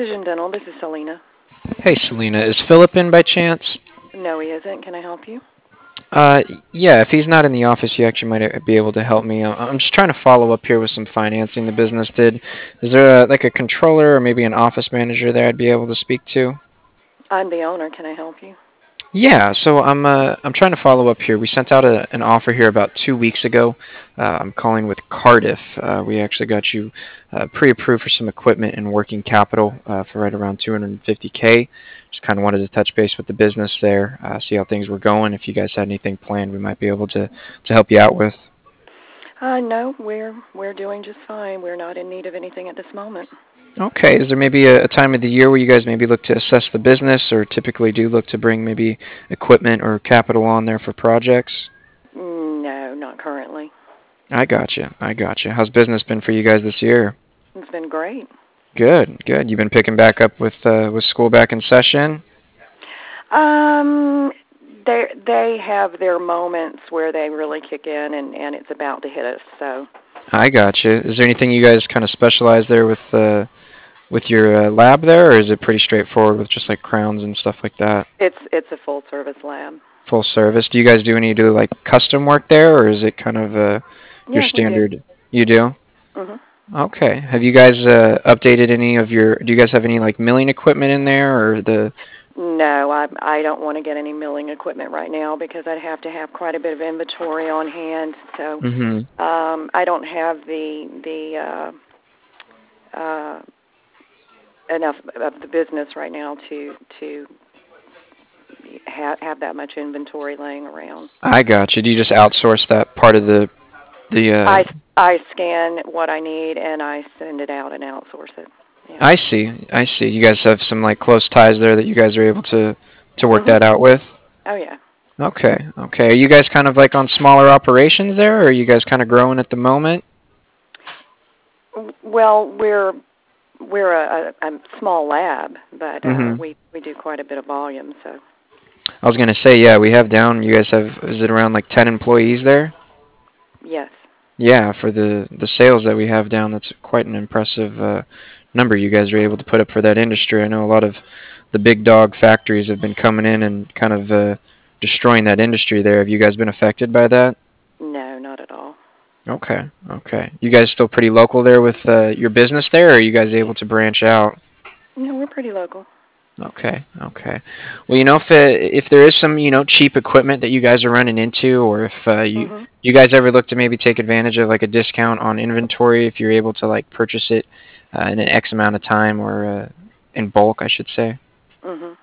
Vision Dental, this is Selena. Hey, Selena, is Philip in by chance? No, he isn't. Can I help you? Uh, yeah, if he's not in the office, you actually might be able to help me. I'm just trying to follow up here with some financing the business did. Is there like a controller or maybe an office manager there I'd be able to speak to? I'm the owner. Can I help you? Yeah, so I'm trying to follow up here. We sent out an offer here about 2 weeks ago. I'm calling with Cardiff. We actually got you pre-approved for some equipment and working capital for right around 250K. Just kind of wanted to touch base with the business there, see how things were going. If you guys had anything planned, we might be able to help you out with. No, we're doing just fine. We're not in need of anything at this moment. Okay, is there maybe a time of the year where you guys maybe look to assess the business, or typically do look to bring maybe equipment or capital on there for projects? No, not currently. I gotcha. I gotcha. How's business been for you guys this year? It's been great. Good, good. You've been picking back up with school back in session. Um, they have their moments where they really kick in, and it's about to hit us. So I gotcha. Is there anything you guys kind of specialize there with your lab there, or is it pretty straightforward with just like crowns and stuff like that? it's a full service lab. Full service. Do you guys do like custom work there, or is it kind of your Yeah, we do. standard? You do. Mhm. Okay. Have you guys updated any of your? Do you guys have any like milling equipment in there, or the? No, I don't want to get any milling equipment right now because I'd have to have quite a bit of inventory on hand. So Mm-hmm. I don't have the enough of the business right now to have that much inventory laying around. I got you. Do you just outsource that part of the I I scan what I need and I send it out and outsource it. Yeah. I see. I see. You guys have some like close ties there that you guys are able to work Mhm. that out with. Oh yeah. Okay. Okay. Are you guys kind of like on smaller operations there, or are you guys kind of growing at the moment? Well, we're a small lab, but Mm-hmm. we do quite a bit of volume. So I was gonna say, yeah, we have down. You guys have, is it around like 10 employees there? yes. Yeah, for the sales that we have down, that's quite an impressive number you guys are able to put up for that industry. I know a lot of the big dog factories have been coming in and kind of destroying that industry there. Have you guys been affected by that? No, not at all. Okay, okay. You guys still pretty local there with your business there, or are you guys able to branch out? No, we're pretty local. Okay, okay. Well, if there is some cheap equipment that you guys are running into, or if Mhm. you guys ever look to maybe take advantage of like a discount on inventory, if you're able to like purchase it in an X amount of time or in bulk, I should say. Mhm.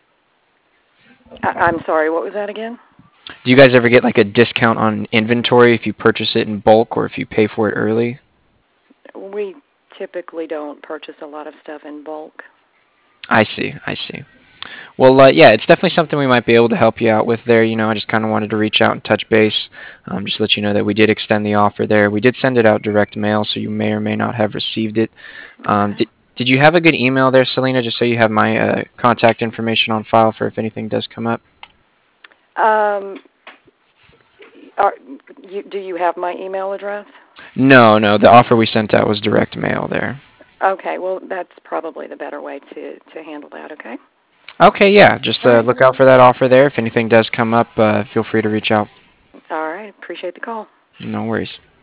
I'm sorry. What was that again? Do you guys ever get like a discount on inventory if you purchase it in bulk or if you pay for it early? We typically don't purchase a lot of stuff in bulk. I see, I see. Well, yeah, it's definitely something we might be able to help you out with there. I just kind of wanted to reach out and touch base, just let you know that we did extend the offer there. We did send it out direct mail, so you may or may not have received it. Okay. Did you have a good email there, Selena, just so you have my contact information on file for if anything does come up? Um, are, do you have my email address? No, no, the offer we sent out was direct mail there. Okay. Well, that's probably the better way to handle that. Okay. Okay, yeah, just All right. look out for that offer there. If anything does come up, feel free to reach out. All right. Appreciate the call. No worries.